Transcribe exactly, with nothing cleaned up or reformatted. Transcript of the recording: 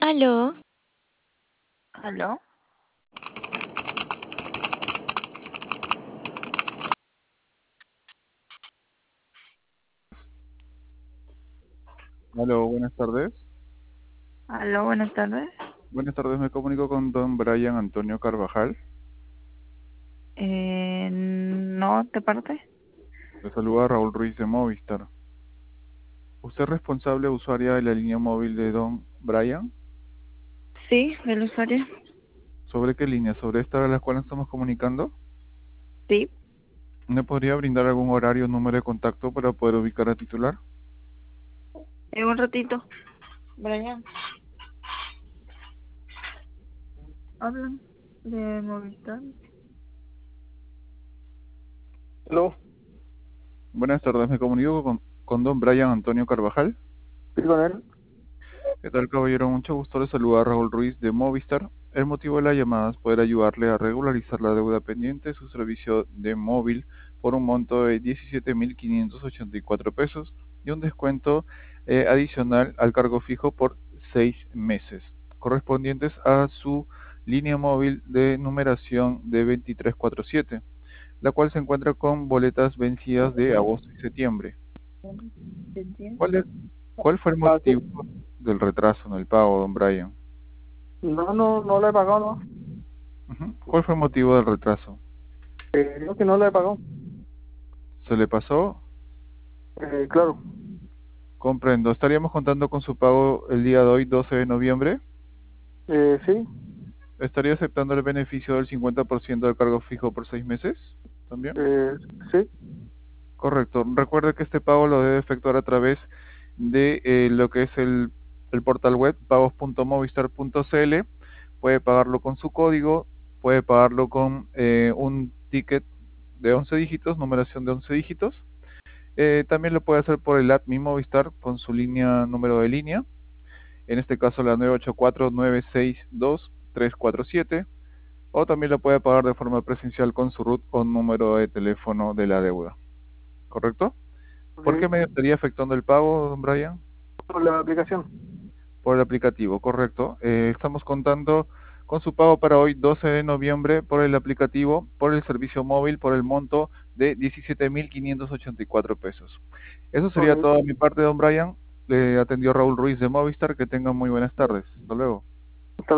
Aló, ¿Aló? Aló, buenas tardes. ¿Aló? Buenas tardes. Buenas tardes, me comunico con don Brian Antonio Carvajal. Eh, no, ¿te parte? Le saluda Raúl Ruiz de Movistar. ¿Usted es responsable usuaria de la línea móvil de don Brian? Sí, el usuario. ¿Sobre qué línea? ¿Sobre esta a la cual nos estamos comunicando? Sí, ¿Me podría brindar algún horario o número de contacto para poder ubicar al titular? en un ratito. Brian, hablan de Movistar. Aló, Buenas tardes, me comunico con, con don Brian Antonio Carvajal. sí, con él. ¿Qué tal, caballero? Mucho gusto, le saluda Raúl Ruiz de Movistar. El motivo de la llamada es poder ayudarle a regularizar la deuda pendiente de su servicio de móvil por un monto de diecisiete mil quinientos ochenta y cuatro pesos y un descuento eh, adicional al cargo fijo por seis meses, correspondientes a su línea móvil de numeración de veintitrés cuarenta y siete, la cual se encuentra con boletas vencidas de agosto y septiembre. ¿Cuál es, cuál fue el Ah, sí. motivo del retraso en el pago, don Brian? No, no, no le he pagado, ¿no? Ujú. ¿Cuál fue el motivo del retraso? Eh, creo que no le he pagado. ¿Se le pasó? Eh, claro. Comprendo. ¿Estaríamos contando con su pago el día de hoy, doce de noviembre? Eh, sí, ¿Estaría aceptando el beneficio del cincuenta por ciento del cargo fijo por seis meses? ¿También? eh, sí. Correcto. Recuerde que este pago lo debe efectuar a través de eh, lo que es el, el portal web pagos punto movistar punto cl. Puede pagarlo con su código, puede pagarlo con eh, un ticket de once dígitos, numeración de once dígitos. Eh, también lo puede hacer por el app Mi Movistar con su línea, número de línea, en este caso la nueve ocho cuatro nueve seis dos tres cuatro siete, o también lo puede pagar de forma presencial con su RUT o número de teléfono de la deuda. ¿Correcto? ¿Por qué Ok. medio estaría afectando el pago, don Brian? Por la aplicación. Por el aplicativo, correcto. Eh, estamos contando con su pago para hoy, doce de noviembre, por el aplicativo, por el servicio móvil, por el monto de diecisiete mil quinientos ochenta y cuatro pesos. Eso sería Ok. todo de mi parte, don Brian. Le atendió Raúl Ruiz de Movistar. Que tengan muy buenas tardes. Hasta luego.